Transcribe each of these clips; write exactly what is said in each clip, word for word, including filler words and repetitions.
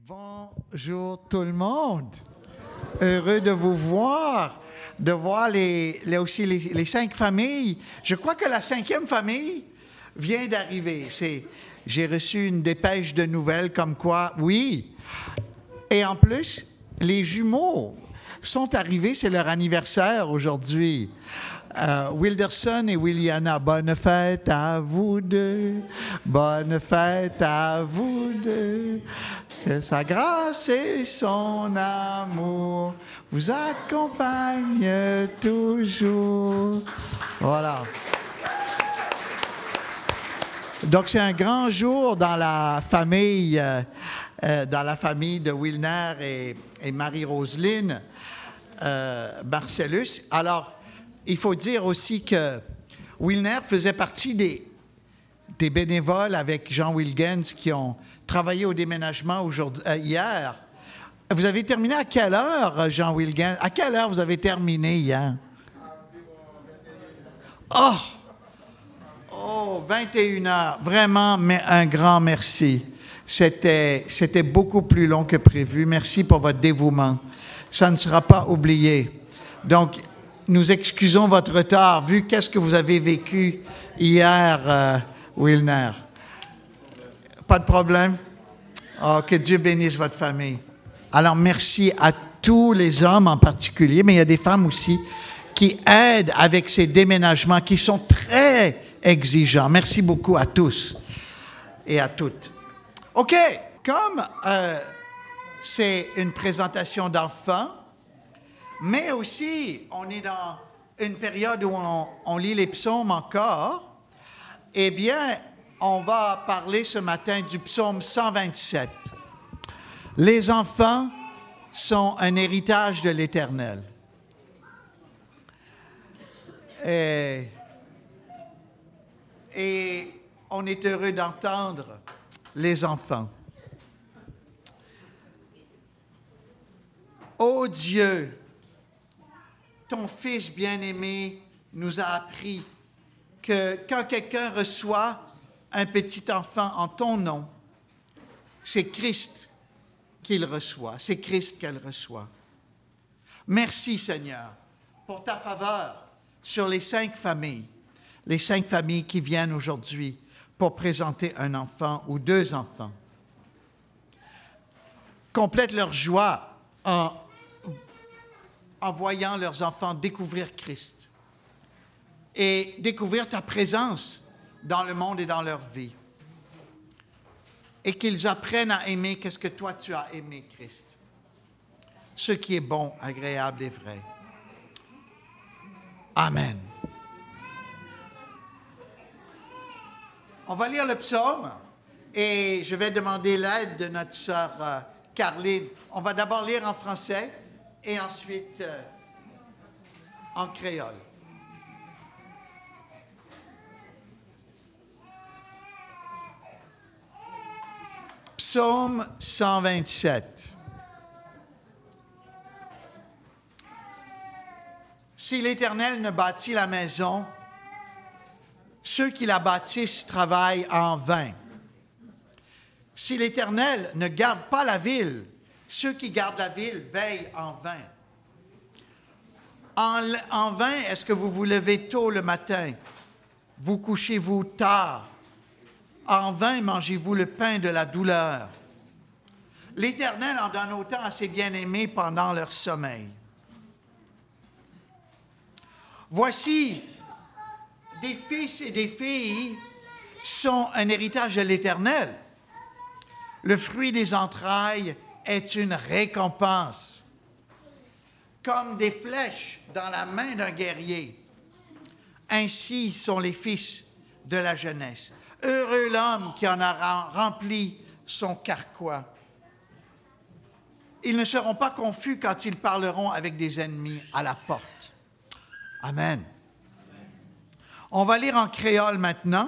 Bonjour tout le monde. Heureux de vous voir, de voir les, les, aussi les, les cinq familles. Je crois que la cinquième famille vient d'arriver. C'est, j'ai reçu une dépêche de nouvelles comme quoi, oui. Et en plus, les jumeaux sont arrivés, c'est leur anniversaire aujourd'hui. Euh, Wilderson et Williana, bonne fête à vous deux, bonne fête à vous deux, que sa grâce et son amour vous accompagnent toujours. Voilà. Donc c'est un grand jour dans la famille, euh, euh, dans la famille de Wilner et, et Marie-Roseline euh, Marcellus. Alors, il faut dire aussi que Wilner faisait partie des, des bénévoles avec Jean Wilgens qui ont travaillé au déménagement aujourd'hui, euh, hier. Vous avez terminé à quelle heure, Jean Wilgens? À quelle heure vous avez terminé hier? Oh! Oh, vingt et une heures. Vraiment, mais un grand merci. C'était, c'était beaucoup plus long que prévu. Merci pour votre dévouement. Ça ne sera pas oublié. Donc, nous excusons votre retard, vu qu'est-ce que vous avez vécu hier, euh, Wilner. Pas de problème? Oh, que Dieu bénisse votre famille. Alors, merci à tous les hommes en particulier, mais il y a des femmes aussi qui aident avec ces déménagements qui sont très exigeants. Merci beaucoup à tous et à toutes. OK, comme euh, c'est une présentation d'enfants, mais aussi, on est dans une période où on, on lit les psaumes encore. Eh bien, on va parler ce matin du psaume cent vingt-sept. Les enfants sont un héritage de l'Éternel. Et, et on est heureux d'entendre les enfants. Ô Dieu, ton Fils bien-aimé nous a appris que quand quelqu'un reçoit un petit enfant en ton nom, c'est Christ qu'il reçoit, c'est Christ qu'elle reçoit. Merci Seigneur pour ta faveur sur les cinq familles, les cinq familles qui viennent aujourd'hui pour présenter un enfant ou deux enfants. Complète leur joie en en voyant leurs enfants découvrir Christ et découvrir ta présence dans le monde et dans leur vie. Et qu'ils apprennent à aimer qu'est-ce que toi tu as aimé, Christ. Ce qui est bon, agréable et vrai. Amen. On va lire le psaume et je vais demander l'aide de notre sœur euh, Caroline. On va d'abord lire en français et ensuite euh, en créole. Psaume cent vingt-sept. Si l'Éternel ne bâtit la maison, ceux qui la bâtissent travaillent en vain. Si l'Éternel ne garde pas la ville, ceux qui gardent la ville veillent en vain. En, en vain, est-ce que vous vous levez tôt le matin? Vous couchez-vous tard? En vain mangez-vous le pain de la douleur. L'Éternel en donne autant à ses bien-aimés pendant leur sommeil. Voici, des fils et des filles sont un héritage de l'Éternel. Le fruit des entrailles est une récompense, comme des flèches dans la main d'un guerrier. Ainsi sont les fils de la jeunesse. Heureux l'homme qui en a rempli son carquois. Ils ne seront pas confus quand ils parleront avec des ennemis à la porte. Amen. On va lire en créole maintenant.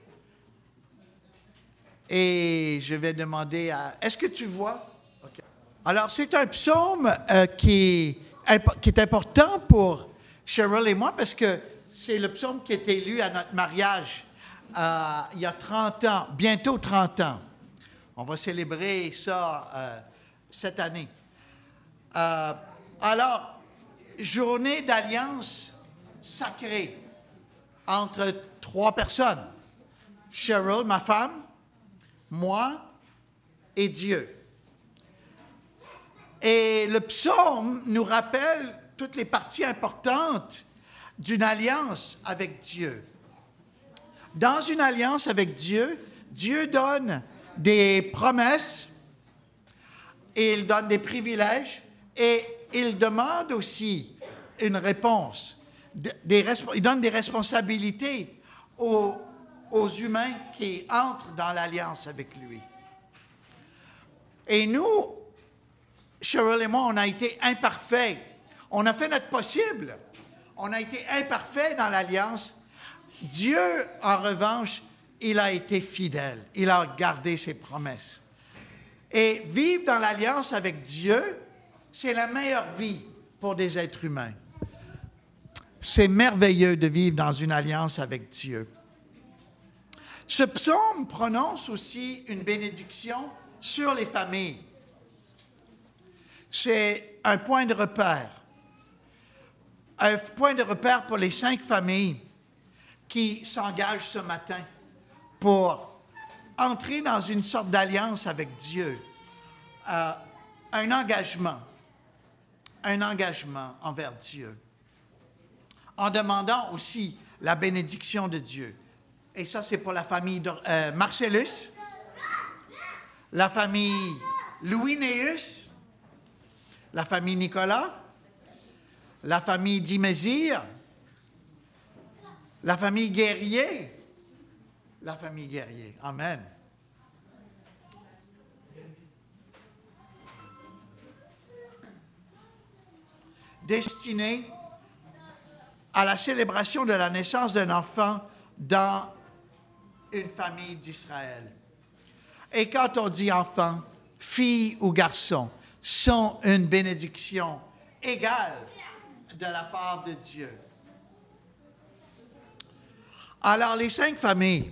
Et je vais demander à... Est-ce que tu vois? Okay. Alors, c'est un psaume euh, qui, est, qui est important pour Cheryl et moi parce que c'est le psaume qui a été lu à notre mariage euh, il y a trente ans, bientôt trente ans. On va célébrer ça euh, cette année. Euh, alors, journée d'alliance sacrée entre trois personnes. Cheryl, ma femme, moi et Dieu. Et le psaume nous rappelle toutes les parties importantes d'une alliance avec Dieu. Dans une alliance avec Dieu, Dieu donne des promesses, et il donne des privilèges, et il demande aussi une réponse. Des, il donne des responsabilités aux, aux humains qui entrent dans l'alliance avec lui. Et nous, Cheryl et moi, on a été imparfaits. On a fait notre possible. On a été imparfaits dans l'alliance. Dieu, en revanche, il a été fidèle. Il a gardé ses promesses. Et vivre dans l'alliance avec Dieu, c'est la meilleure vie pour des êtres humains. C'est merveilleux de vivre dans une alliance avec Dieu. Ce psaume prononce aussi une bénédiction sur les familles. C'est un point de repère. Un point de repère pour les cinq familles qui s'engagent ce matin pour entrer dans une sorte d'alliance avec Dieu. Euh, un engagement. Un engagement envers Dieu. En demandant aussi la bénédiction de Dieu. Et ça, c'est pour la famille de euh, Marcellus, la famille Louis-Néus, la famille Nicolas, la famille Dimésir, la famille Guerrier, la famille Guerrier. Amen. Destiné à la célébration de la naissance d'un enfant dans une famille d'Israël. Et quand on dit enfant, fille ou garçon, sont une bénédiction égale de la part de Dieu. Alors, les cinq familles,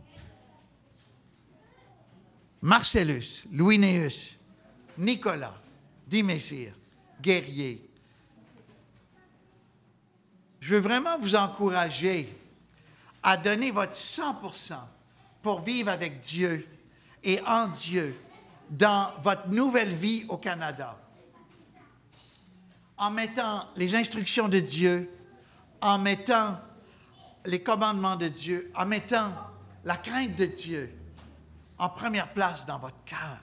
Marcellus, Louis-Néus, Nicolas, Dimésir, Guerrier, je veux vraiment vous encourager à donner votre cent pour cent pour vivre avec Dieu et en Dieu dans votre nouvelle vie au Canada. En mettant les instructions de Dieu, en mettant les commandements de Dieu, en mettant la crainte de Dieu en première place dans votre cœur.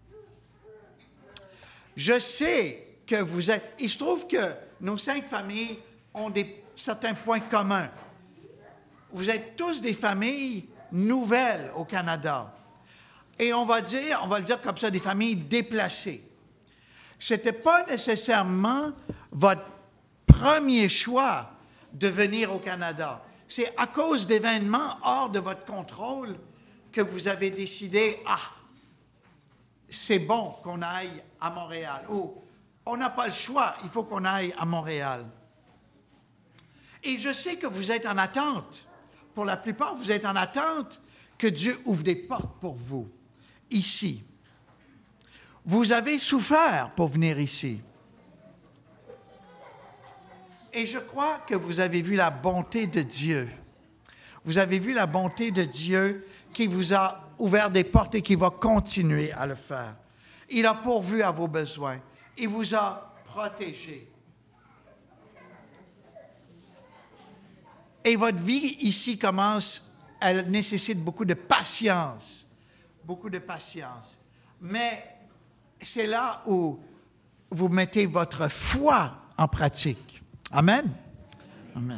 Je sais que vous êtes... Il se trouve que nos cinq familles ont des, certains points communs. Vous êtes tous des familles nouvelles au Canada. Et on va dire, on va le dire comme ça, des familles déplacées. Ce n'était pas nécessairement votre premier choix de venir au Canada. C'est à cause d'événements hors de votre contrôle que vous avez décidé, ah, c'est bon qu'on aille à Montréal. Ou, on n'a pas le choix, il faut qu'on aille à Montréal. Et je sais que vous êtes en attente. Pour la plupart, vous êtes en attente que Dieu ouvre des portes pour vous, ici. Vous avez souffert pour venir ici. Et je crois que vous avez vu la bonté de Dieu. Vous avez vu la bonté de Dieu qui vous a ouvert des portes et qui va continuer à le faire. Il a pourvu à vos besoins. Il vous a protégé. Et votre vie ici commence, elle nécessite beaucoup de patience. Beaucoup de patience. Mais c'est là où vous mettez votre foi en pratique. Amen. Amen.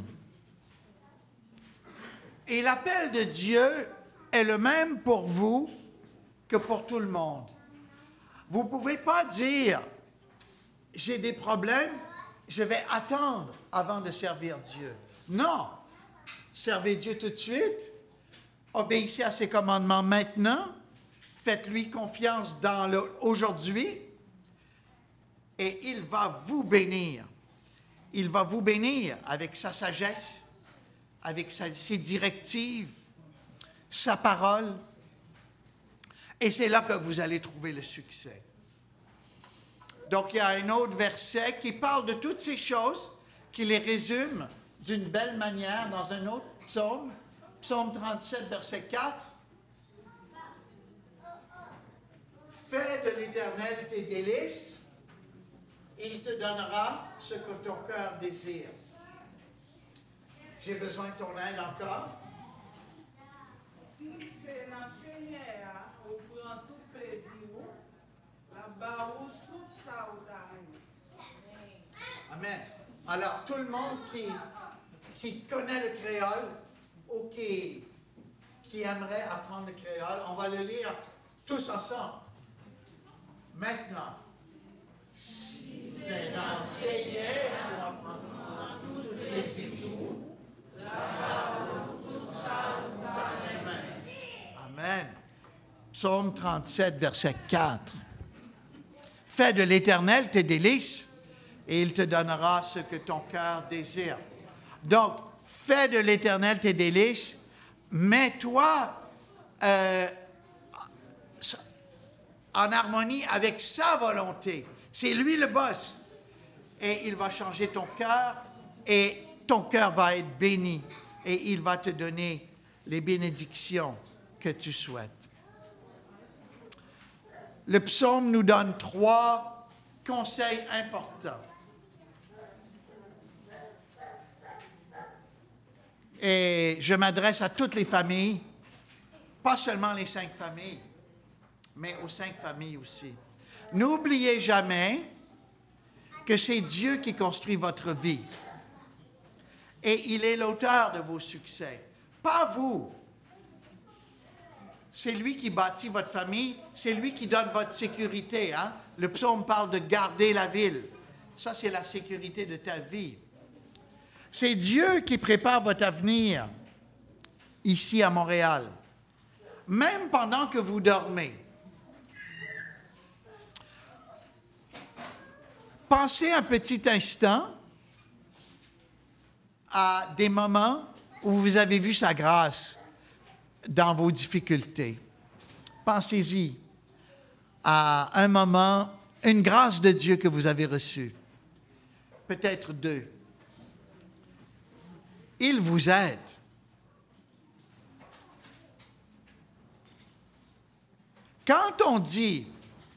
Et l'appel de Dieu est le même pour vous que pour tout le monde. Vous ne pouvez pas dire, j'ai des problèmes, je vais attendre avant de servir Dieu. Non. Servez Dieu tout de suite. Obéissez à ses commandements maintenant. Faites-lui confiance dans le aujourd'hui. Et il va vous bénir. Il va vous bénir avec sa sagesse, avec sa, ses directives, sa parole. Et c'est là que vous allez trouver le succès. Donc, il y a un autre verset qui parle de toutes ces choses, qui les résume d'une belle manière dans un autre psaume, psaume trente-sept, verset quatre. Fais de l'Éternel tes délices, il te donnera ce que ton cœur désire. J'ai besoin de ton aide encore. Si c'est dans le Seigneur, on prend tout plaisir, là-bas où tout ça ou Amen. Alors, tout le monde qui, qui connaît le créole ou qui, qui aimerait apprendre le créole, on va le lire tous ensemble. Maintenant, si c'est dans le Seigneur, on apprendre toutes les étoiles, là-bas où tout ça ou Amen. Amen. Psaume trente-sept, verset quatre. Fais de l'Éternel tes délices, et il te donnera ce que ton cœur désire. Donc, fais de l'Éternel tes délices, mets-toi euh, en harmonie avec sa volonté. C'est lui le boss. Et il va changer ton cœur, et ton cœur va être béni, et il va te donner les bénédictions que tu souhaites. Le psaume nous donne trois conseils importants. Et je m'adresse à toutes les familles, pas seulement les cinq familles, mais aux cinq familles aussi. N'oubliez jamais que c'est Dieu qui construit votre vie. Et il est l'auteur de vos succès, pas vous. C'est lui qui bâtit votre famille, c'est lui qui donne votre sécurité. Hein? Le psaume parle de garder la ville. Ça, c'est la sécurité de ta vie. C'est Dieu qui prépare votre avenir ici à Montréal, même pendant que vous dormez. Pensez un petit instant à des moments où vous avez vu sa grâce dans vos difficultés. Pensez-y à un moment, une grâce de Dieu que vous avez reçue. Peut-être deux. Il vous aide. Quand on dit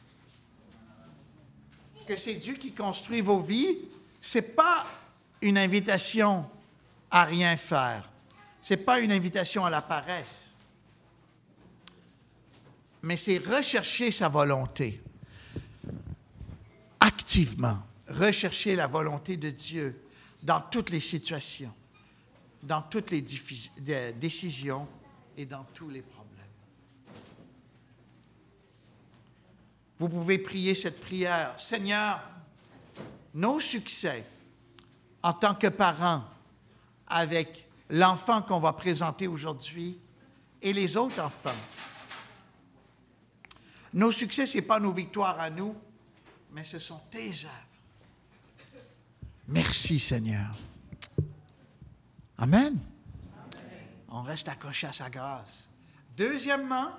que c'est Dieu qui construit vos vies, ce n'est pas une invitation à rien faire. Ce n'est pas une invitation à la paresse. Mais c'est rechercher sa volonté. Activement, rechercher la volonté de Dieu dans toutes les situations, dans toutes les diffi- de, décisions et dans tous les problèmes. Vous pouvez prier cette prière. Seigneur, nos succès en tant que parents avec l'enfant qu'on va présenter aujourd'hui et les autres enfants. Nos succès, ce n'est pas nos victoires à nous, mais ce sont tes œuvres. Merci, Seigneur. Amen. Amen. On reste accroché à sa grâce. Deuxièmement,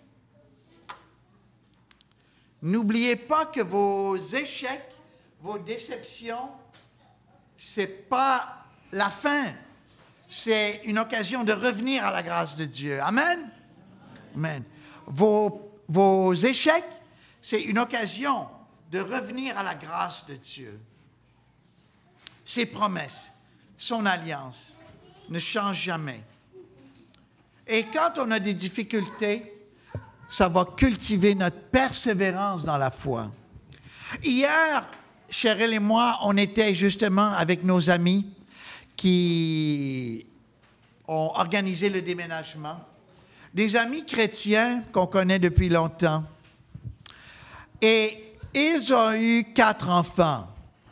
n'oubliez pas que vos échecs, vos déceptions, ce n'est pas la fin. C'est une occasion de revenir à la grâce de Dieu. Amen. Amen. Vos Vos échecs, c'est une occasion de revenir à la grâce de Dieu. Ses promesses, son alliance ne changent jamais. Et quand on a des difficultés, ça va cultiver notre persévérance dans la foi. Hier, Cheryl et moi, on était justement avec nos amis qui ont organisé le déménagement. Des amis chrétiens qu'on connaît depuis longtemps. Et ils ont eu quatre enfants.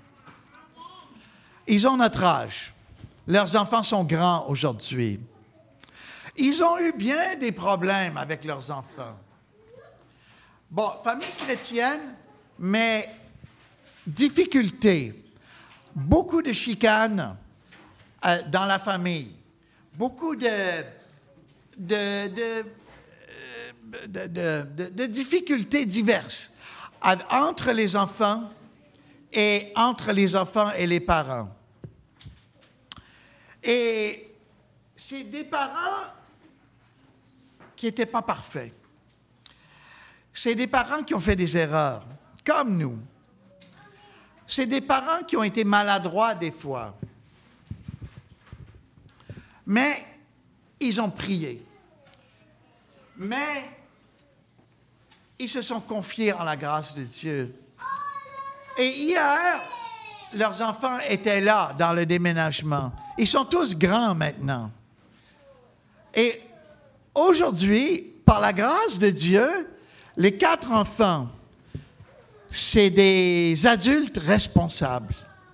Ils ont notre âge. Leurs enfants sont grands aujourd'hui. Ils ont eu bien des problèmes avec leurs enfants. Bon, famille chrétienne, mais difficultés. Beaucoup de chicanes euh, dans la famille. Beaucoup de... de, de euh, de, de, de, de difficultés diverses entre les enfants et entre les enfants et les parents. Et c'est des parents qui n'étaient pas parfaits. C'est des parents qui ont fait des erreurs, comme nous. C'est des parents qui ont été maladroits des fois. Mais ils ont prié. Mais ils se sont confiés en la grâce de Dieu. Et hier, leurs enfants étaient là dans le déménagement. Ils sont tous grands maintenant. Et aujourd'hui, par la grâce de Dieu, les quatre enfants, c'est des adultes responsables.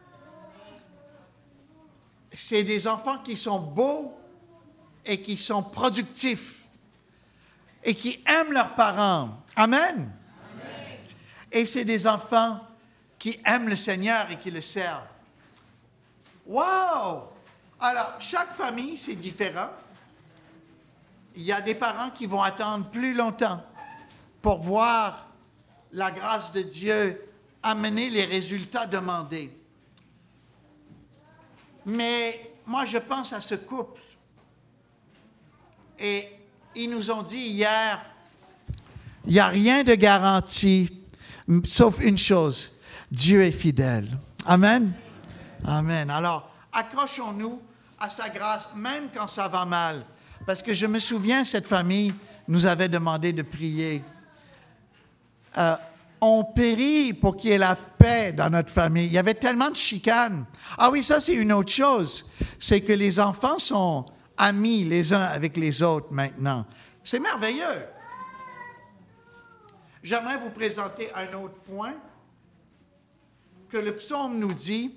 C'est des enfants qui sont beaux et qui sont productifs et qui aiment leurs parents. Amen. Amen. Et c'est des enfants qui aiment le Seigneur et qui le servent. Wow! Alors, chaque famille, c'est différent. Il y a des parents qui vont attendre plus longtemps pour voir la grâce de Dieu amener les résultats demandés. Mais moi, je pense à ce couple. Et ils nous ont dit hier, il n'y a rien de garanti, sauf une chose, Dieu est fidèle. Amen? Amen. Alors, accrochons-nous à sa grâce, même quand ça va mal. Parce que je me souviens, cette famille nous avait demandé de prier. Euh, on périt pour qu'il y ait la paix dans notre famille. Il y avait tellement de chicanes. Ah oui, ça, c'est une autre chose. C'est que les enfants sont amis les uns avec les autres maintenant. C'est merveilleux. J'aimerais vous présenter un autre point que le psaume nous dit.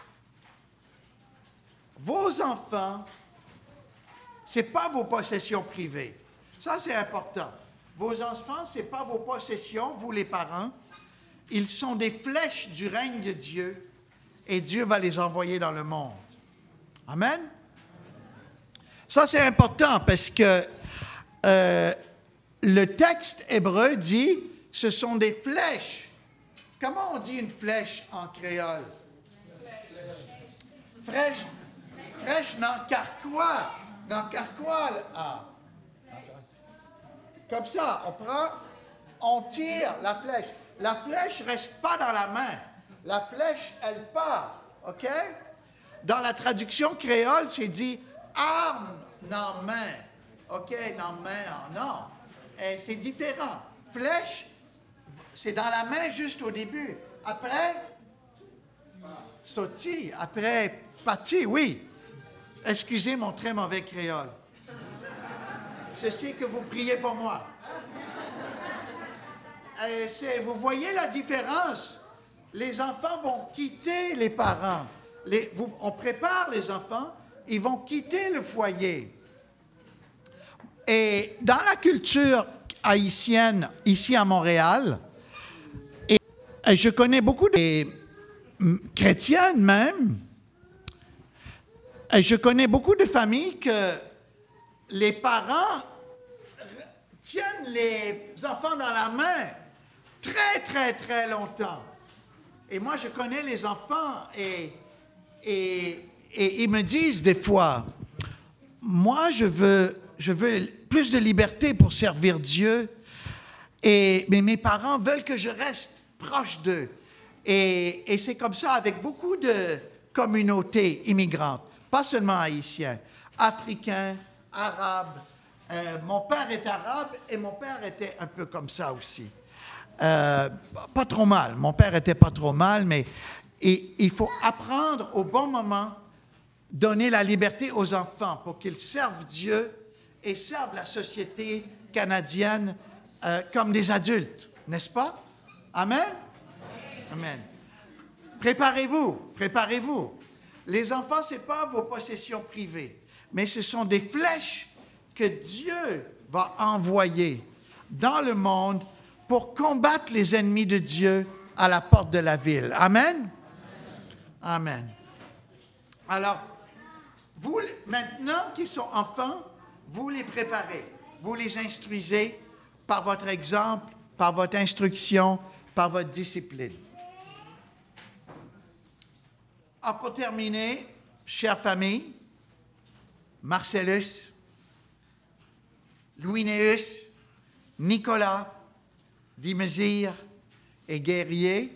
Vos enfants, ce n'est pas vos possessions privées. Ça, c'est important. Vos enfants, ce n'est pas vos possessions, vous les parents. Ils sont des flèches du règne de Dieu et Dieu va les envoyer dans le monde. Amen? Ça, c'est important parce que euh, le texte hébreu dit « ce sont des flèches ». Comment on dit une flèche en créole? Flèche. Flèche dans carquois. Dans carquois, ah. Comme ça, on prend, on tire la flèche. La flèche ne reste pas dans la main. La flèche, elle part. OK? Dans la traduction créole, c'est dit arme dans main. OK? Dans main, non. Et c'est différent. Flèche, c'est dans la main juste au début. Après, sautille. Après, pâti, oui. Excusez mon très mauvais créole. Je sais que vous priez pour moi. Et c'est, vous voyez la différence? Les enfants vont quitter les parents. Les, vous, on prépare les enfants, ils vont quitter le foyer. Et dans la culture haïtienne, ici à Montréal, et, et je connais beaucoup de chrétiennes même, et je connais beaucoup de familles que les parents tiennent les enfants dans la main très, très, très longtemps. Et moi, je connais les enfants et, et, et ils me disent des fois, moi, je veux, je veux plus de liberté pour servir Dieu, et, mais mes parents veulent que je reste proche d'eux. Et, et c'est comme ça avec beaucoup de communautés immigrantes, pas seulement haïtiens, africains, arabes. Euh, mon père est arabe et mon père était un peu comme ça aussi. Euh, pas trop mal. Mon père était pas trop mal, mais et, il faut apprendre au bon moment, donner la liberté aux enfants pour qu'ils servent Dieu et servent la société canadienne euh, comme des adultes, n'est-ce pas? Amen? Amen. Préparez-vous, préparez-vous. Les enfants, ce n'est pas vos possessions privées, mais ce sont des flèches que Dieu va envoyer dans le monde pour combattre les ennemis de Dieu à la porte de la ville. Amen? Amen. Alors, vous, maintenant qu'ils sont enfants, vous les préparez, vous les instruisez par votre exemple, par votre instruction, par votre discipline. Ah, pour terminer, chère famille, Marcellus, Louis-Néus, Nicolas, Dimésir et Guerrier,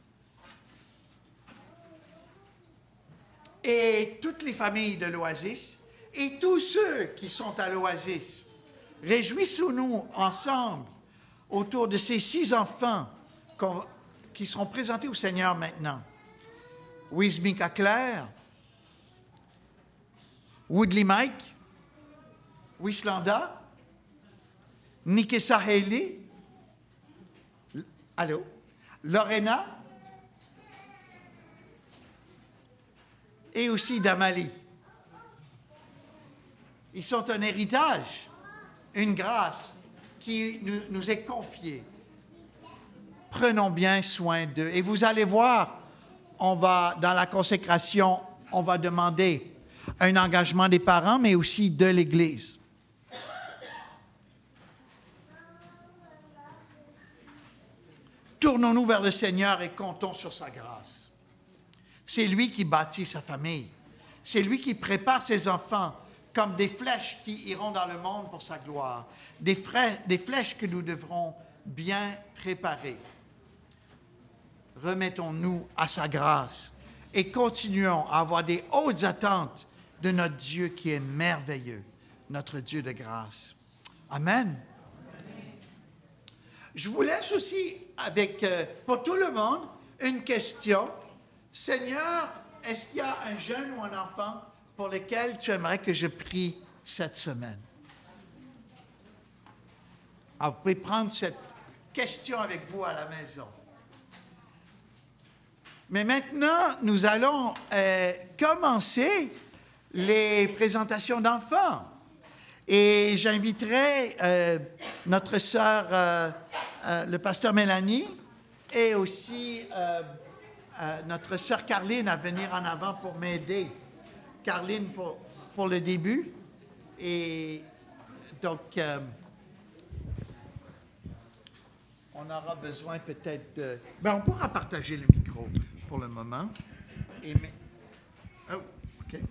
et toutes les familles de l'Oasis, et tous ceux qui sont à l'Oasis, réjouissons-nous ensemble autour de ces six enfants qui seront présentés au Seigneur maintenant. Wismika Claire, Woodley Mike, Wislanda, Nikessa Haley, allô, Lorena, et aussi d'Amalie. Ils sont un héritage, une grâce qui nous, nous est confiée. Prenons bien soin d'eux. Et vous allez voir, on va, dans la consécration, on va demander un engagement des parents, mais aussi de l'Église. Tournons-nous vers le Seigneur et comptons sur sa grâce. C'est lui qui bâtit sa famille. C'est lui qui prépare ses enfants comme des flèches qui iront dans le monde pour sa gloire. Des, fra- des flèches que nous devrons bien préparer. Remettons-nous à sa grâce et continuons à avoir des hautes attentes de notre Dieu qui est merveilleux, notre Dieu de grâce. Amen. Je vous laisse aussi avec, euh, pour tout le monde, une question. Seigneur, est-ce qu'il y a un jeune ou un enfant pour lequel tu aimerais que je prie cette semaine? Alors, vous pouvez prendre cette question avec vous à la maison. Mais maintenant, nous allons euh, commencer les présentations d'enfants. Et j'inviterai euh, notre sœur, euh, euh, le pasteur Mélanie, et aussi euh, euh, notre sœur Carline à venir en avant pour m'aider. Carline pour, pour le début. Et donc, euh, on aura besoin peut-être de... Ben, on pourra partager le micro pour le moment. Et mais... Oh, OK.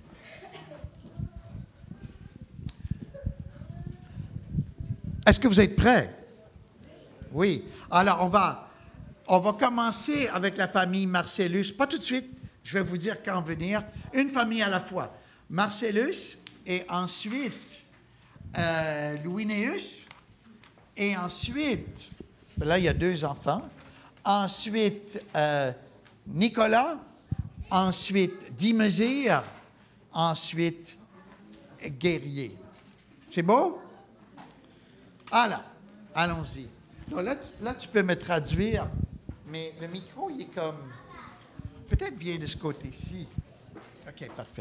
Est-ce que vous êtes prêts? Oui. Alors, on va, on va commencer avec la famille Marcellus. Pas tout de suite, je vais vous dire quand venir. Une famille à la fois. Marcellus et ensuite euh, Louis-Néus. Et ensuite, là, il y a deux enfants. Ensuite, euh, Nicolas. Ensuite, Dimésir. Ensuite, Guerrier. C'est beau? Alors, allons-y. Donc là, là, tu peux me traduire, mais le micro, il est comme... Peut-être vient de ce côté-ci. OK, parfait.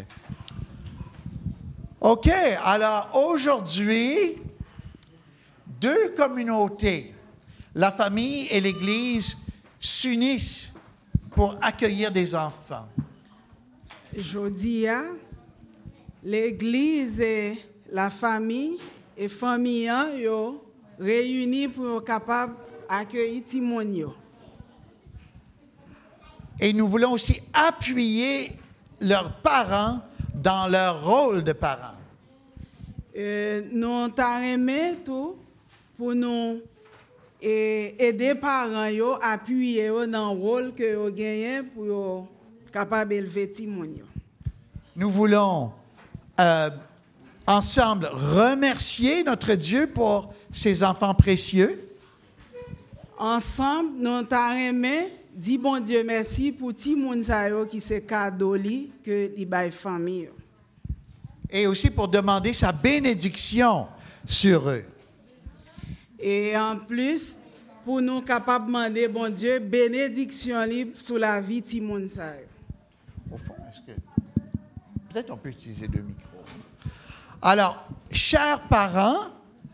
OK, alors aujourd'hui, deux communautés, la famille et l'Église, s'unissent pour accueillir des enfants. Jodi, l'Église et la famille et famille yo réunis pour être capable d'accueillir Timonio. Et nous voulons aussi appuyer leurs parents dans leur rôle de parents. Euh, nous t'arrêtons tout pour nous aider parents yo appuyer yo dans le rôle que yo gagnent pour être capable d'élever Timonio. Nous voulons euh, ensemble remercier notre Dieu pour ses enfants précieux. Ensemble, nous t'arrêtons dis bon Dieu merci pour ti moun sa yo qui c'est cadeau li que li bay famille. Et aussi pour demander sa bénédiction sur eux. Et en plus pour nous capable demander bon Dieu bénédiction li sur la vie ti moun sa yo. Au fond, est-ce que peut-être on peut utiliser deux micros. Alors, chers parents,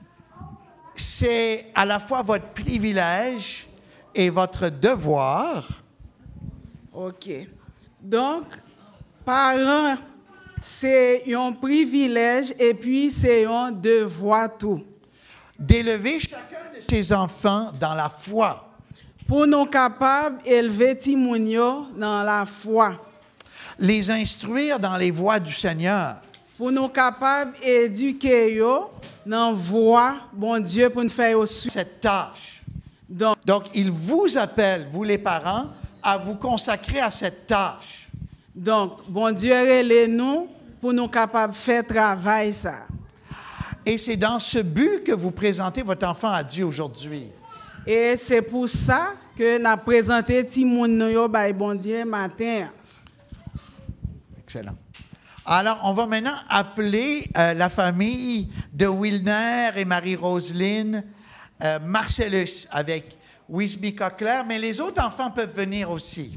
c'est à la fois votre privilège et votre devoir. OK. Donc, parents, c'est un privilège et puis c'est un devoir tout. D'élever chacun de ses enfants dans la foi. Pour nous capables d'élever Timounio dans la foi. Les instruire dans les voies du Seigneur. Pour nous capables d'éduquer yo dans la voie, bon Dieu, pour nous faire aussi. Cette tâche. Donc, Donc, il vous appelle, vous les parents, à vous consacrer à cette tâche. donc bon Dieu, relève nous pour nous capables de faire travail ça. Et c'est dans ce but que vous présentez votre enfant à Dieu aujourd'hui. Et c'est pour ça que nous avons présenté Timoun yo by bon Dieu matin. Excellent. Alors, on va maintenant appeler euh, la famille de Wilner et Marie-Roseline euh, Marcellus avec Wisby Cochler, mais les autres enfants peuvent venir aussi.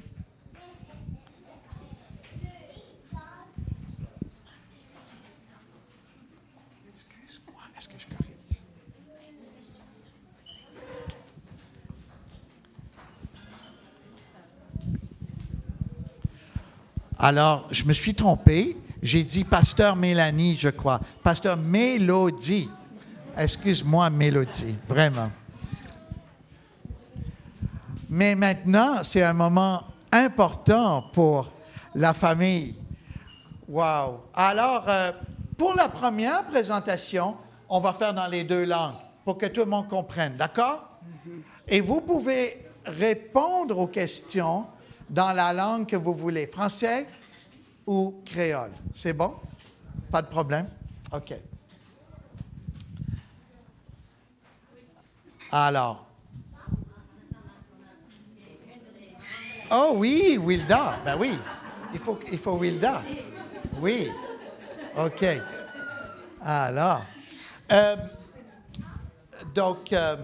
Excuse-moi, est-ce que je corrige? Alors, je me suis trompé. J'ai dit Pasteur Mélanie, je crois. Pasteur Mélodie. Excuse-moi, Mélodie, vraiment. Mais maintenant, c'est un moment important pour la famille. Wow! Alors, euh, pour la première présentation, on va faire dans les deux langues pour que tout le monde comprenne, d'accord? Et vous pouvez répondre aux questions dans la langue que vous voulez, français ou créole. C'est bon? Pas de problème? OK. Alors. Oh oui, Wilda. Ben oui, il faut, il faut Wilda. Oui. OK. Alors. Euh, donc, euh,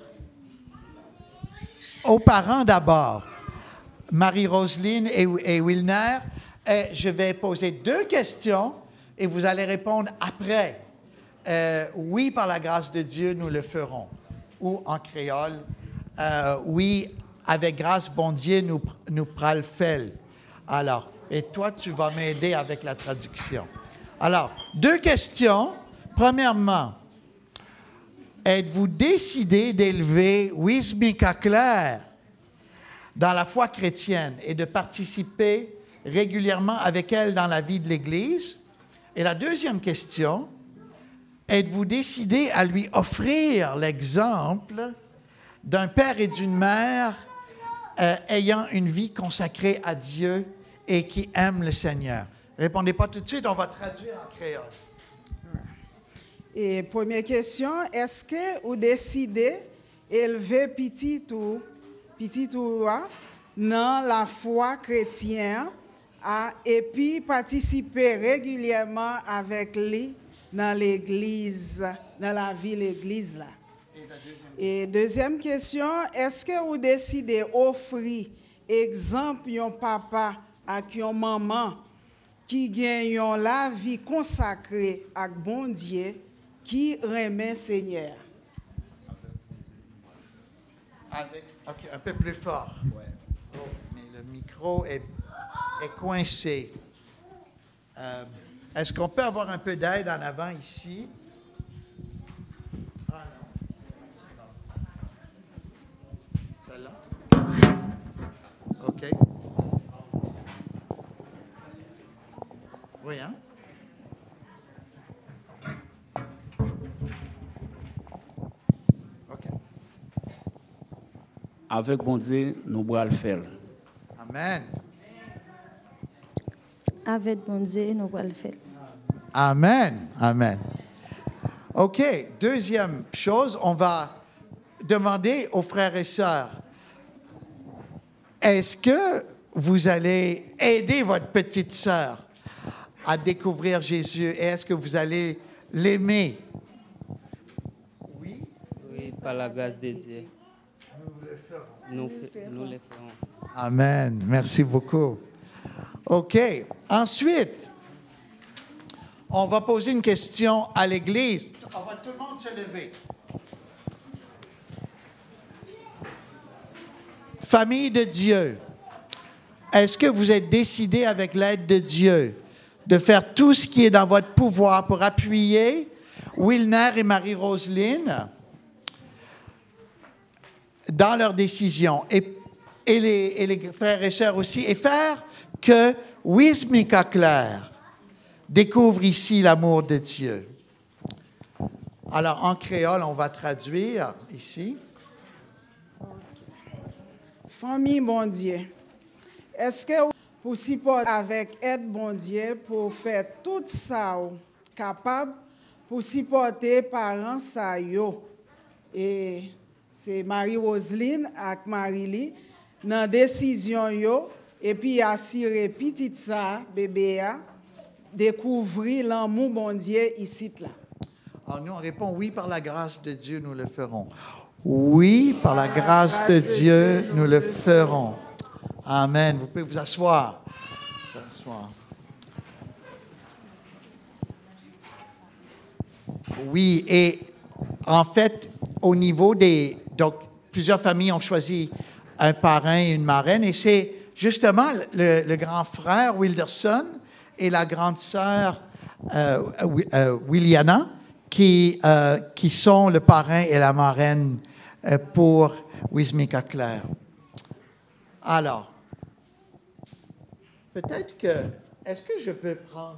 aux parents d'abord. Marie-Roseline et, et Wilner, et je vais poser deux questions et vous allez répondre après. Euh, oui, par la grâce de Dieu, nous le ferons. Ou en créole, euh, oui, avec grâce, bon Dieu, nous, nous pral fel. Alors, et toi, tu vas m'aider avec la traduction. Alors, deux questions. Premièrement, êtes-vous décidé d'élever Wisby Cochler dans la foi chrétienne et de participer régulièrement avec elle dans la vie de l'Église? Et la deuxième question, êtes-vous décidé à lui offrir l'exemple d'un père et d'une mère euh, ayant une vie consacrée à Dieu et qui aiment le Seigneur? Répondez pas tout de suite, on va traduire en créole. Et première question, est-ce que vous décidez d'élever petit ou petit ou dans la foi chrétienne à, et puis participer régulièrement avec lui dans l'église, dans la vie de l'église là. Et deuxième question, est-ce que vous décidez d'offrir exemple un papa à un maman qui gagne la vie consacrée à bon Dieu qui remet Seigneur? Avec, OK, un peu plus fort. Ouais. Oh, mais le micro est, est coincé. Euh, est-ce qu'on peut avoir un peu d'aide en avant ici? Ah non. Celle-là? OK. Oui, hein? Avec bon Dieu, nous allons le faire. Amen. Avec bon Dieu, nous allons le faire. Amen. Amen. OK. Deuxième chose, on va demander aux frères et sœurs, est-ce que vous allez aider votre petite sœur à découvrir Jésus et est-ce que vous allez l'aimer? Oui. Oui, par la grâce de Dieu. Nous le ferons. Nous, nous le ferons. Amen. Merci beaucoup. OK. Ensuite, on va poser une question à l'Église. On va tout le monde se lever. Famille de Dieu, est-ce que vous êtes décidés avec l'aide de Dieu de faire tout ce qui est dans votre pouvoir pour appuyer Wilner et Marie-Roseline dans leurs décisions et, et, les, et les frères et sœurs aussi, et faire que Wismika Claire découvre ici l'amour de Dieu. Alors, en créole, on va traduire ici. Famille bon Dieu, est-ce que pour supporter avec aide bon Dieu pour faire tout ça capable pour supporter parents ça yo et c'est Marie-Roseline avec Marie-Lie dans décision yo et puis assurer petite ça bébé a découvrir l'amour bon Dieu ici là. Alors, nous, on répond oui, par la grâce de Dieu, nous le ferons. Oui, par la grâce de Dieu, nous le ferons. Amen. Vous pouvez vous asseoir. Vous asseoir. Oui, et en fait, au niveau des... Donc, plusieurs familles ont choisi un parrain et une marraine, et c'est justement le, le grand frère Wilderson et la grande sœur euh, euh, Williana qui, euh, qui sont le parrain et la marraine euh, pour Wismika Claire. Alors, peut-être que... Est-ce que je peux prendre...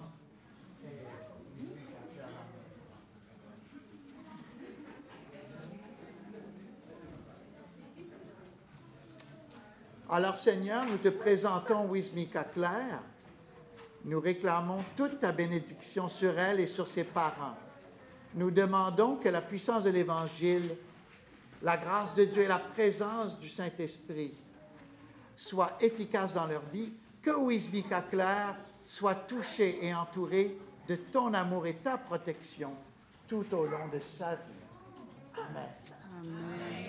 Alors, Seigneur, nous te présentons Wismika Claire. Nous réclamons toute ta bénédiction sur elle et sur ses parents. Nous demandons que la puissance de l'Évangile, la grâce de Dieu et la présence du Saint-Esprit soient efficaces dans leur vie, que Wismika Claire soit touchée et entourée de ton amour et ta protection tout au long de sa vie. Amen. Amen.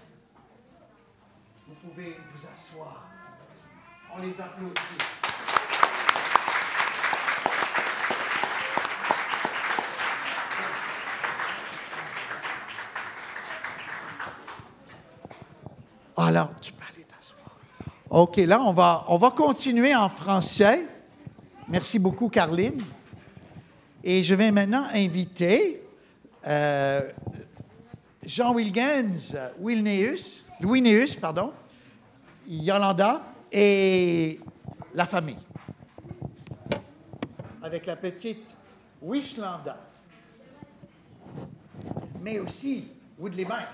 Vous pouvez vous asseoir. On les applaudit. Alors, tu peux aller t'asseoir. OK, là, on va, on va continuer en français. Merci beaucoup, Caroline. Et je vais maintenant inviter euh, Jean Wilgens, Wilneus, Louis Neus, pardon, Yolanda et la famille. Avec la petite Wislanda. Mais aussi Woodley Mike.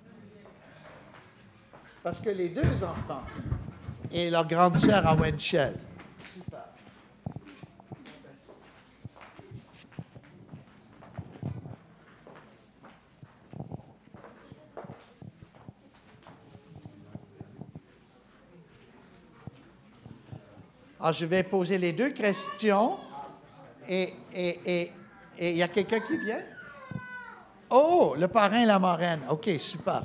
Parce que les deux enfants et leur grande sœur à Wenchel. Super. Alors, je vais poser les deux questions. Et et et et il y a quelqu'un qui vient? Oh, le parrain et la marraine. OK, super.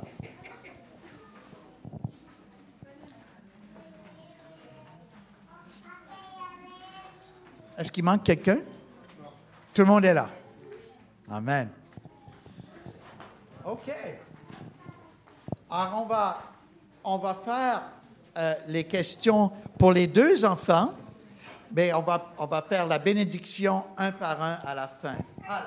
Est-ce qu'il manque quelqu'un? Tout le monde est là. Amen. OK. Alors, on va, on va faire euh, les questions pour les deux enfants. Bien, on va, on va faire la bénédiction un par un à la fin. Alors,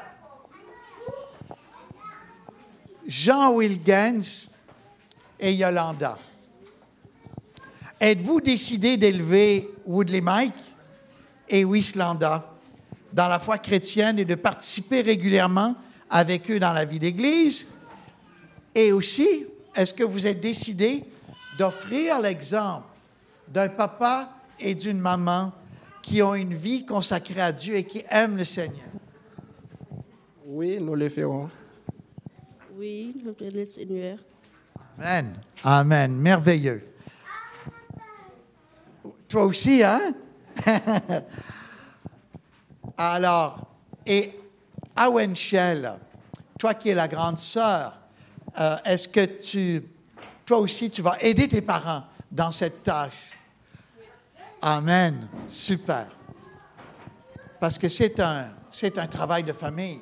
Jean Wilgens et Yolanda, êtes-vous décidés d'élever Woodley Mike et Wislanda dans la foi chrétienne et de participer régulièrement avec eux dans la vie d'Église? Et aussi, est-ce que vous êtes décidés d'offrir l'exemple d'un papa et d'une maman qui ont une vie consacrée à Dieu et qui aiment le Seigneur? Oui, nous le ferons. Oui, le Seigneur. Amen. Amen. Merveilleux. Toi aussi, hein? Alors, et à Wenchel, toi qui es la grande sœur, euh, est-ce que tu, toi aussi, tu vas aider tes parents dans cette tâche? Amen. Super. Parce que c'est un, c'est un travail de famille.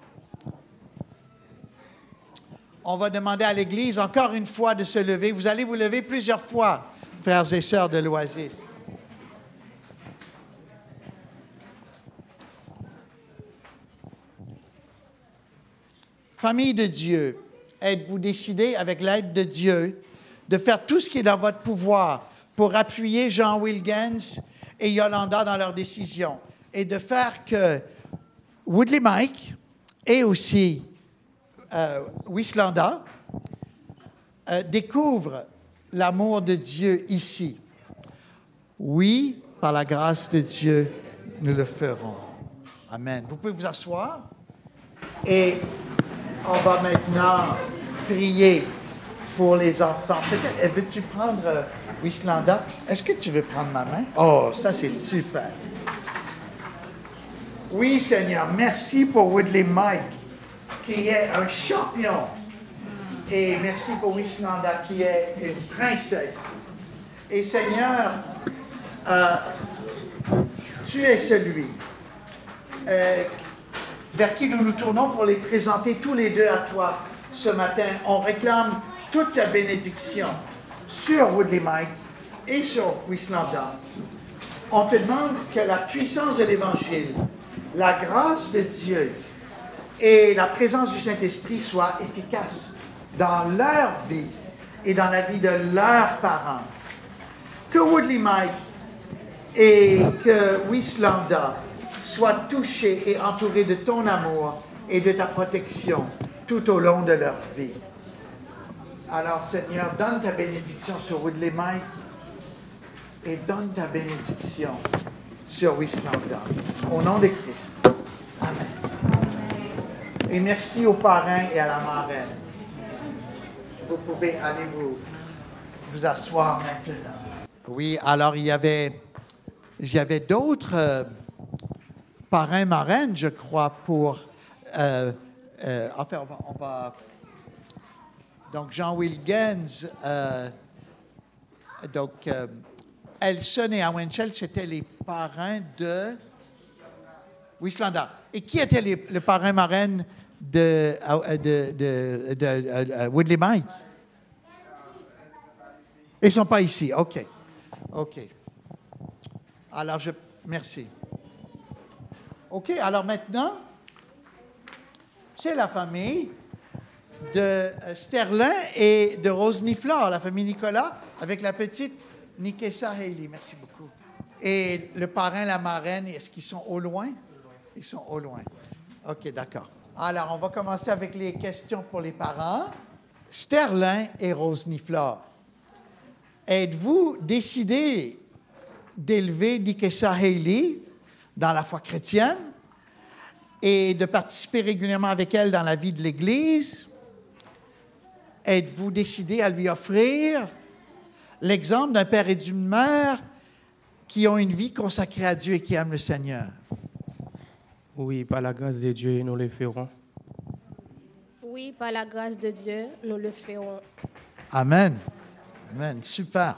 On va demander à l'Église encore une fois de se lever. Vous allez vous lever plusieurs fois, frères et sœurs de l'Oasis. Famille de Dieu, êtes-vous décidés, avec l'aide de Dieu, de faire tout ce qui est dans votre pouvoir pour appuyer Jean Wilgens et Yolanda dans leurs décisions et de faire que Woodley Mike et aussi euh, Wislanda euh, découvrent l'amour de Dieu ici. Oui, par la grâce de Dieu, nous le ferons. Amen. Vous pouvez vous asseoir et on va maintenant prier pour les enfants. Peut-être, veux-tu prendre euh, Wislanda? Est-ce que tu veux prendre ma main? Oh, ça c'est super. Oui, Seigneur, merci pour Woodley Mike, qui est un champion. Et merci pour Wislanda, qui est une princesse. Et Seigneur, euh, tu es celui euh, vers qui nous nous tournons pour les présenter tous les deux à toi ce matin. On réclame toute ta bénédiction sur Woodley Mike et sur Wislanda. On te demande que la puissance de l'Évangile, la grâce de Dieu et la présence du Saint-Esprit soient efficaces dans leur vie et dans la vie de leurs parents. Que Woodley Mike et que Wislanda soient touchés et entourés de ton amour et de ta protection tout au long de leur vie. Alors, Seigneur, donne ta bénédiction sur Woodley Mike et donne ta bénédiction sur Wislanda. Au nom de Christ. Amen. Et merci aux parrains et à la marraine. Vous pouvez aller vous, vous asseoir maintenant. Oui, alors il y avait, il y avait d'autres euh, parrains, marraines, je crois, pour... Euh, euh, enfin, on va... On va donc, Jean Wilgens, euh, donc, euh, Elson et Awenchel, c'était les parrains de Wislanda. Et qui était les, le parrain, marraine de, de, de, de, de, de Woodley Mike? Ils ne sont pas ici. OK. OK. Alors, je... Merci. OK. Alors, maintenant, c'est la famille de Sterling et de Rose Niflor, la famille Nicolas, avec la petite Nikessa Haley. Merci beaucoup. Et le parrain, la marraine, est-ce qu'ils sont au loin? Ils sont au loin. OK, d'accord. Alors, on va commencer avec les questions pour les parents. Sterling et Rose Niflor, êtes-vous décidés d'élever Nikessa Haley dans la foi chrétienne et de participer régulièrement avec elle dans la vie de l'Église? Êtes-vous décidés à lui offrir l'exemple d'un père et d'une mère qui ont une vie consacrée à Dieu et qui aiment le Seigneur? Oui, par la grâce de Dieu, nous le ferons. Oui, par la grâce de Dieu, nous le ferons. Amen. Amen. Super.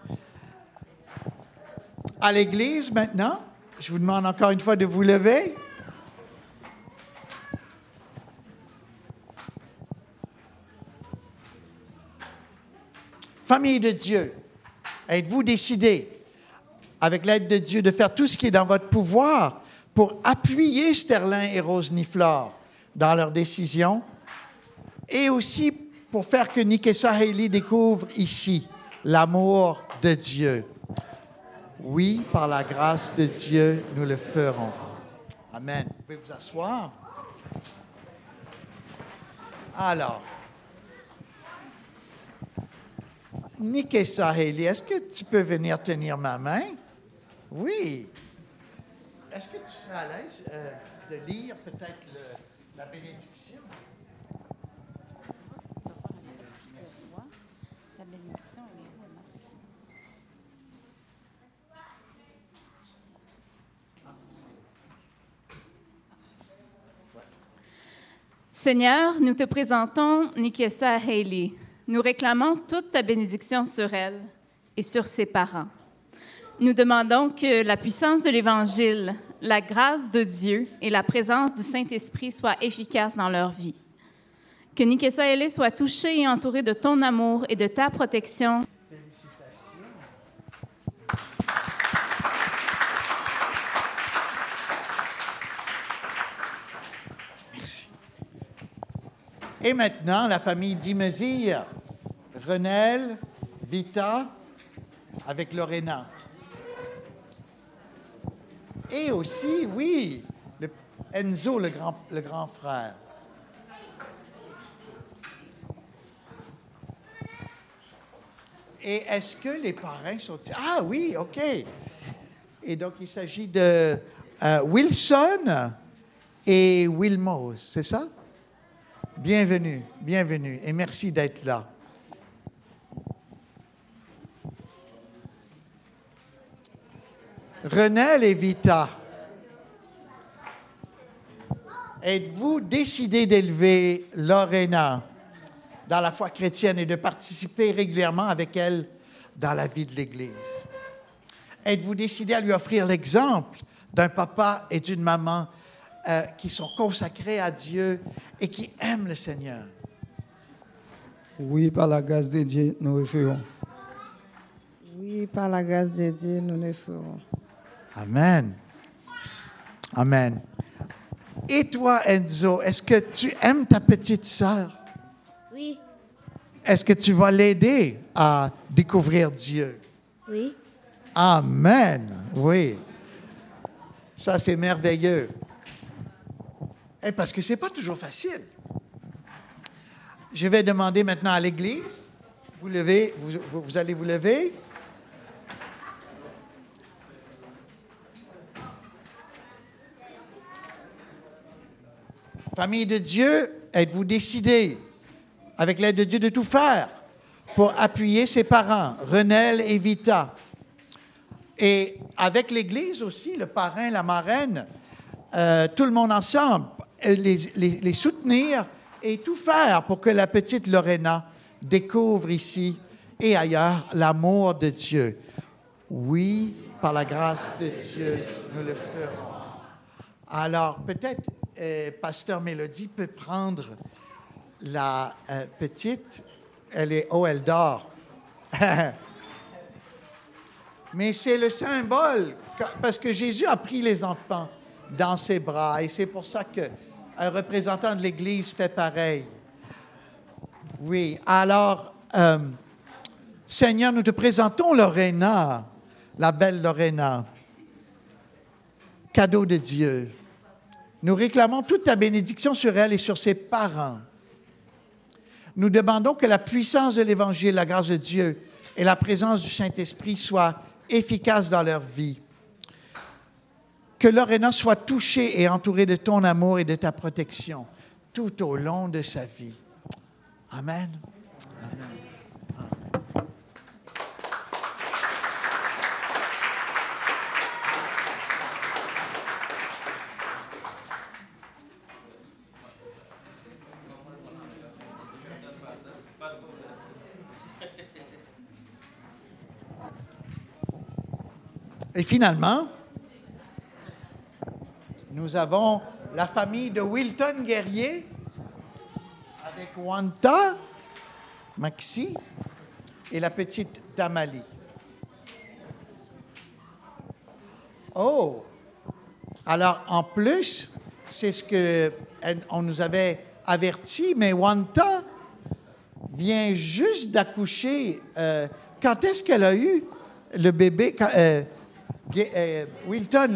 À l'Église, maintenant, je vous demande encore une fois de vous lever. Famille de Dieu, êtes-vous décidés, avec l'aide de Dieu, de faire tout ce qui est dans votre pouvoir pour appuyer Sterling et Rose Niflor dans leurs décisions et aussi pour faire que Nikessa Haley découvre ici l'amour de Dieu? Oui, par la grâce de Dieu, nous le ferons. Amen. Vous pouvez vous asseoir. Alors, Nikessa Haley, est-ce que tu peux venir tenir ma main? Oui. Est-ce que tu serais à l'aise euh, de lire peut-être le, la bénédiction? Merci. La bénédiction, elle est où, là? Seigneur, nous te présentons Nikessa Haley. Nous réclamons toute ta bénédiction sur elle et sur ses parents. Nous demandons que la puissance de l'Évangile, la grâce de Dieu et la présence du Saint-Esprit soient efficaces dans leur vie. Que Nikessa Haley soit touchée et entourée de ton amour et de ta protection. Merci. Et maintenant, la famille Dimezir, Renelle Vita avec Lorena. Et aussi, oui, le Enzo, le grand, le grand frère. Et est-ce que les parrains sont... Ah oui, OK. Et donc, il s'agit de euh, Wilson et Wilmos, c'est ça? Bienvenue, bienvenue, et merci d'être là. Renelle et Vita, êtes-vous décidé d'élever Lorena dans la foi chrétienne et de participer régulièrement avec elle dans la vie de l'Église? Êtes-vous décidé à lui offrir l'exemple d'un papa et d'une maman euh, qui sont consacrés à Dieu et qui aiment le Seigneur? Oui, par la grâce de Dieu, nous le ferons. Oui, par la grâce de Dieu, nous le ferons. Amen. Amen. Et toi, Enzo, est-ce que tu aimes ta petite sœur? Oui. Est-ce que tu vas l'aider à découvrir Dieu? Oui. Amen. Oui. Ça, c'est merveilleux. Et parce que ce n'est pas toujours facile. Je vais demander maintenant à l'Église. Vous levez, vous, vous allez vous lever. Famille de Dieu, êtes-vous décidés, avec l'aide de Dieu, de tout faire pour appuyer ses parents, Renelle et Vita? Et avec l'Église aussi, le parrain, la marraine, euh, tout le monde ensemble, les, les, les soutenir et tout faire pour que la petite Lorena découvre ici et ailleurs l'amour de Dieu. Oui, par la grâce de Dieu, nous le ferons. Alors, peut-être, euh, Pasteur Mélodie peut prendre la euh, petite. Elle est, oh, elle dort. Mais c'est le symbole, parce que Jésus a pris les enfants dans ses bras, et c'est pour ça qu'un représentant de l'Église fait pareil. Oui, alors, euh, Seigneur, nous te présentons Lorena, la belle Lorena, cadeau de Dieu. Nous réclamons toute ta bénédiction sur elle et sur ses parents. Nous demandons que la puissance de l'Évangile, la grâce de Dieu et la présence du Saint-Esprit soient efficaces dans leur vie. Que Lorena soit touchée et entourée de ton amour et de ta protection tout au long de sa vie. Amen. Amen. Et finalement, nous avons la famille de Wilton Guerrier avec Wanta, Maxi et la petite Tamali. Oh! Alors, en plus, c'est ce qu'on nous avait averti, mais Wanta vient juste d'accoucher. Euh, quand est-ce qu'elle a eu le bébé? Quand, euh, euh, Wilton...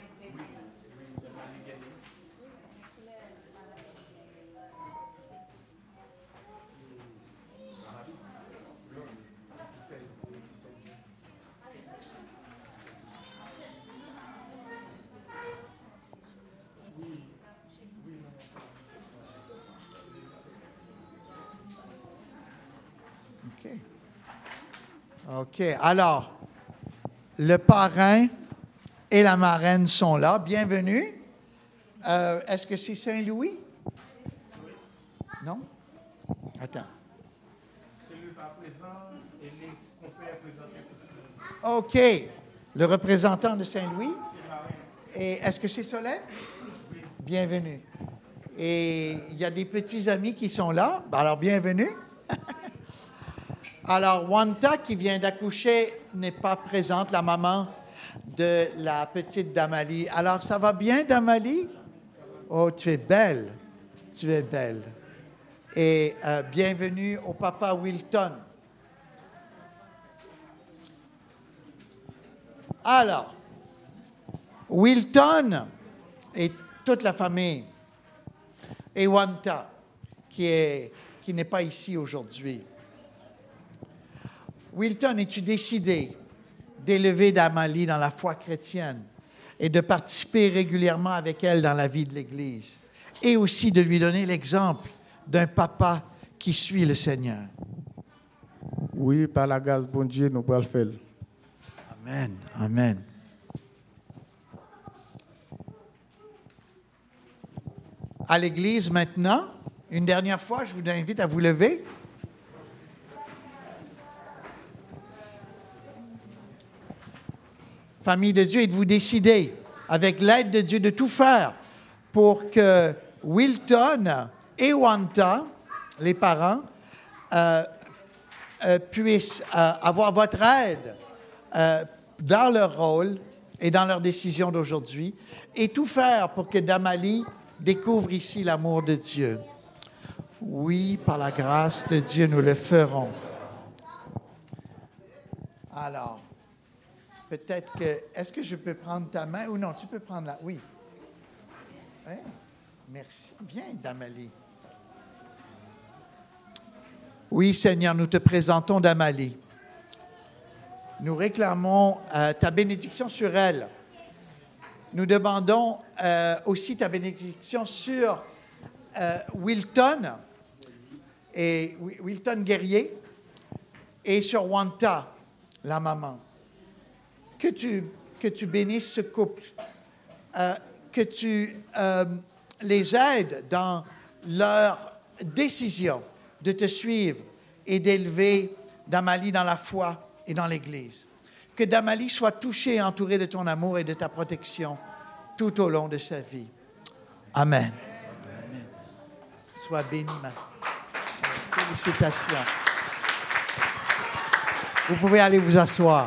OK. Alors, le parrain et la marraine sont là. Bienvenue. Euh, est-ce que c'est Saint-Louis? Non? Attends. C'est le présent et les compères présentés aussi. OK. Le représentant de Saint-Louis. Et est-ce que c'est Solène? Bienvenue. Et il y a des petits amis qui sont là. Alors, bienvenue. Alors, Wanta, qui vient d'accoucher, n'est pas présente, la maman de la petite Damali. Alors, ça va bien, Damali? Oh, tu es belle. Tu es belle. Et euh, bienvenue au papa Wilton. Alors, Wilton et toute la famille, et Wanta, qui est, qui n'est pas ici aujourd'hui. Wilton, es-tu décidé d'élever Damali dans la foi chrétienne et de participer régulièrement avec elle dans la vie de l'Église et aussi de lui donner l'exemple d'un papa qui suit le Seigneur? Oui, par la grâce de bon Dieu, nous pouvons le faire. Amen, amen. À l'Église maintenant, une dernière fois, je vous invite à vous lever. Famille de Dieu, êtes-vous décidés, avec l'aide de Dieu, de tout faire pour que Wilton et Wanta, les parents, euh, euh, puissent euh, avoir votre aide euh, dans leur rôle et dans leur décision d'aujourd'hui, et tout faire pour que Damali découvre ici l'amour de Dieu? Oui, par la grâce de Dieu, nous le ferons. Alors, peut-être que... Est-ce que je peux prendre ta main ou non? Tu peux prendre la... Oui. Hein? Merci. Viens, Damali. Oui, Seigneur, nous te présentons Damali. Nous réclamons euh, ta bénédiction sur elle. Nous demandons euh, aussi ta bénédiction sur euh, Wilton, et Wilton Guerrier, et sur Wanta, la maman. Que tu, que tu bénisses ce couple, euh, que tu euh, les aides dans leur décision de te suivre et d'élever Damali dans la foi et dans l'Église. Que Damali soit touché et entouré de ton amour et de ta protection tout au long de sa vie. Amen. Amen. Sois béni, ma félicitations. Vous pouvez aller vous asseoir.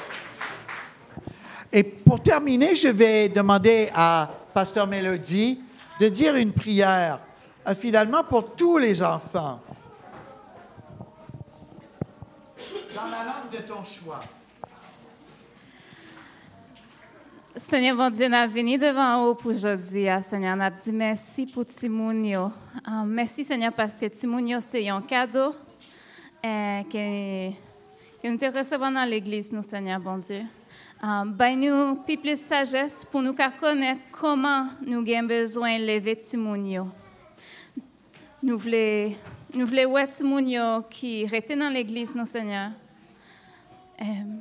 Et pour terminer, je vais demander à Pasteur Mélodie de dire une prière, euh, finalement, pour tous les enfants. Dans la langue de ton choix. Seigneur, bon Dieu, nous sommes venus devant vous pour aujourd'hui. Seigneur, nous dit merci pour Timounio. Um, merci, Seigneur, parce que Timounio, c'est un cadeau eh, que, que nous te recevons dans l'Église, nous, Seigneur, bon Dieu. Um, ben nous plus plus sagesse pour nous connaître comment nous avons besoin de lever Timounio. Nous voulons, nous voulons voir Timounio qui reste dans l'Église, nous, Seigneur. Um,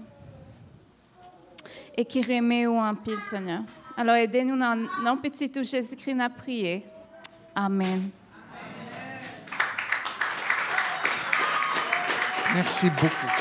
et qui remet au en pile, Seigneur. Alors, aidez-nous dans nos petits touches, Jésus-Christ, à prier. Amen. Merci beaucoup.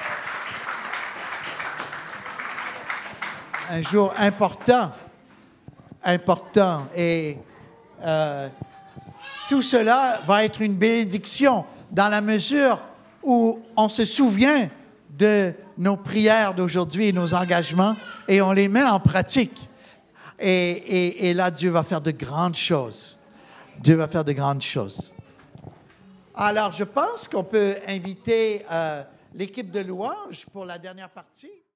Un jour important, important, et euh, tout cela va être une bénédiction dans la mesure où on se souvient de nos prières d'aujourd'hui et nos engagements, et on les met en pratique. Et, et, et là, Dieu va faire de grandes choses. Dieu va faire de grandes choses. Alors, je pense qu'on peut inviter euh, l'équipe de louange pour la dernière partie.